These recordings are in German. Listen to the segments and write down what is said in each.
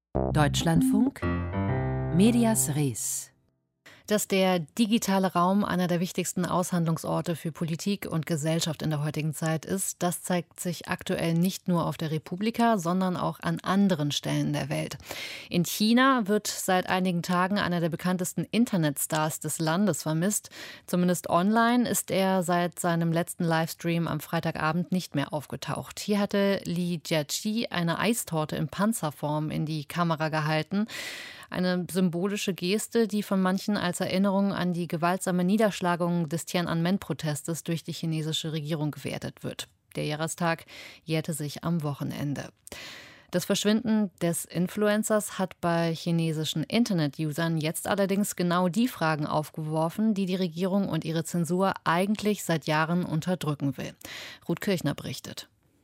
Deutschlandfunk Medias Res. Dass der digitale Raum einer der wichtigsten Aushandlungsorte für Politik und Gesellschaft in der heutigen Zeit ist, das zeigt sich aktuell nicht nur auf der Republika, sondern auch an anderen Stellen der Welt. In China wird seit einigen Tagen einer der bekanntesten Internetstars des Landes vermisst. Zumindest online ist er seit seinem letzten Livestream am Freitagabend nicht mehr aufgetaucht. Hier hatte Li Jiaqi eine Eistorte in Panzerform in die Kamera gehalten. Eine symbolische Geste, die von manchen als Erinnerung an die gewaltsame Niederschlagung des Tiananmen-Protestes durch die chinesische Regierung gewertet wird. Der Jahrestag jährte sich am Wochenende. Das Verschwinden des Influencers hat bei chinesischen Internet-Usern jetzt allerdings genau die Fragen aufgeworfen, die die Regierung und ihre Zensur eigentlich seit Jahren unterdrücken will. Ruth Kirchner berichtet.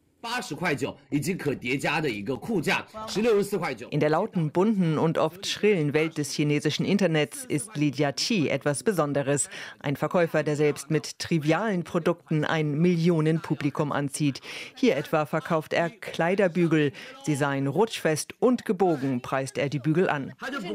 In der lauten, bunten und oft schrillen Welt des chinesischen Internets ist Li Jiaqi etwas Besonderes. Ein Verkäufer, der selbst mit trivialen Produkten ein Millionenpublikum anzieht. Hier etwa verkauft er Kleiderbügel. Sie seien rutschfest und gebogen, preist er die Bügel an.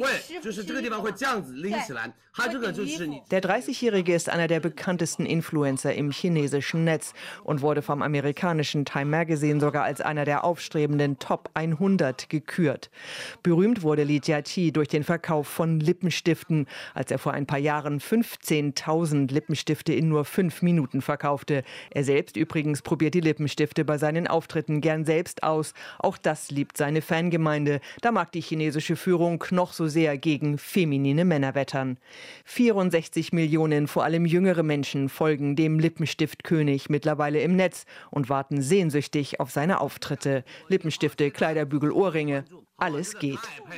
Der 30-Jährige ist einer der bekanntesten Influencer im chinesischen Netz und wurde vom amerikanischen Time Magazine sogar als einer der aufstrebenden Top 100 gekürt. Berühmt wurde Li Jiaqi durch den Verkauf von Lippenstiften, als er vor ein paar Jahren 15.000 Lippenstifte in nur 5 Minuten verkaufte. Er selbst übrigens probiert die Lippenstifte bei seinen Auftritten gern selbst aus. Auch das liebt seine Fangemeinde. Da mag die chinesische Führung noch so sehr gegen feminine Männer wettern. 64 Millionen, vor allem jüngere Menschen, folgen dem Lippenstiftkönig mittlerweile im Netz und warten sehnsüchtig auf seine Auftritte. Lippenstifte, Kleiderbügel, Ohrringe, alles geht.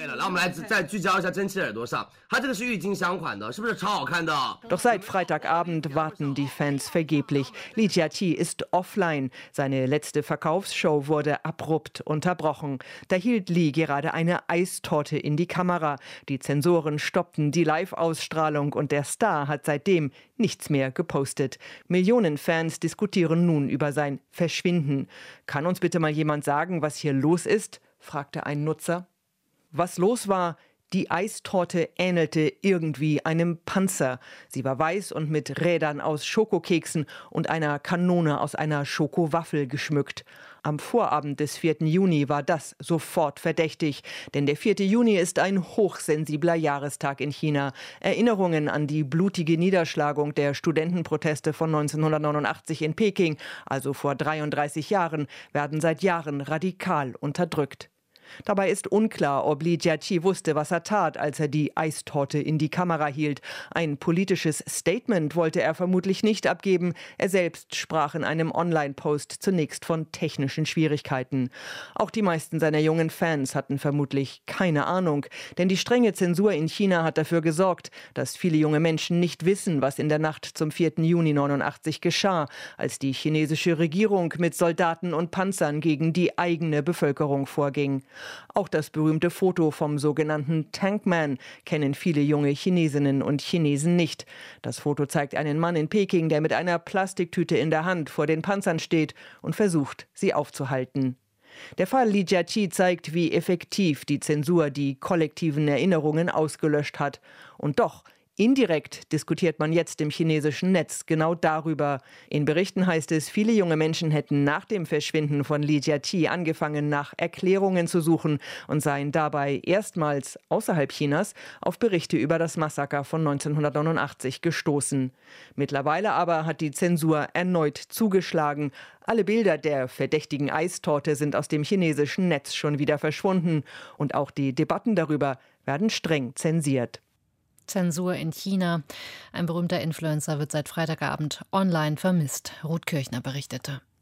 Doch seit Freitagabend warten die Fans vergeblich. Li Jiaqi ist offline. Seine letzte Verkaufsshow wurde abrupt unterbrochen. Da hielt Li gerade eine Eistorte in die Kamera. Die Zensoren stoppten die Live-Ausstrahlung und der Star hat seitdem nichts mehr gepostet. Millionen Fans diskutieren nun über sein Verschwinden. Kann uns bitte mal jemand sagen, was hier los ist? Fragte ein Nutzer. Was los war? Die Eistorte ähnelte irgendwie einem Panzer. Sie war weiß und mit Rädern aus Schokokeksen und einer Kanone aus einer Schokowaffel geschmückt. Am Vorabend des 4. Juni war das sofort verdächtig, denn der 4. Juni ist ein hochsensibler Jahrestag in China. Erinnerungen an die blutige Niederschlagung der Studentenproteste von 1989 in Peking, also vor 33 Jahren, werden seit Jahren radikal unterdrückt. Dabei ist unklar, ob Li Jiaqi wusste, was er tat, als er die Eistorte in die Kamera hielt. Ein politisches Statement wollte er vermutlich nicht abgeben. Er selbst sprach in einem Online-Post zunächst von technischen Schwierigkeiten. Auch die meisten seiner jungen Fans hatten vermutlich keine Ahnung. Denn die strenge Zensur in China hat dafür gesorgt, dass viele junge Menschen nicht wissen, was in der Nacht zum 4. Juni 1989 geschah, als die chinesische Regierung mit Soldaten und Panzern gegen die eigene Bevölkerung vorging. Auch das berühmte Foto vom sogenannten Tankman kennen viele junge Chinesinnen und Chinesen nicht. Das Foto zeigt einen Mann in Peking, der mit einer Plastiktüte in der Hand vor den Panzern steht und versucht, sie aufzuhalten. Der Fall Li Jiaqi zeigt, wie effektiv die Zensur die kollektiven Erinnerungen ausgelöscht hat. Und doch, indirekt diskutiert man jetzt im chinesischen Netz genau darüber. In Berichten heißt es, viele junge Menschen hätten nach dem Verschwinden von Li Jiaqi angefangen, nach Erklärungen zu suchen und seien dabei erstmals außerhalb Chinas auf Berichte über das Massaker von 1989 gestoßen. Mittlerweile aber hat die Zensur erneut zugeschlagen. Alle Bilder der verdächtigen Eistorte sind aus dem chinesischen Netz schon wieder verschwunden und auch die Debatten darüber werden streng zensiert. Zensur in China. Ein berühmter Influencer wird seit Freitagabend online vermisst. Ruth Kirchner berichtete.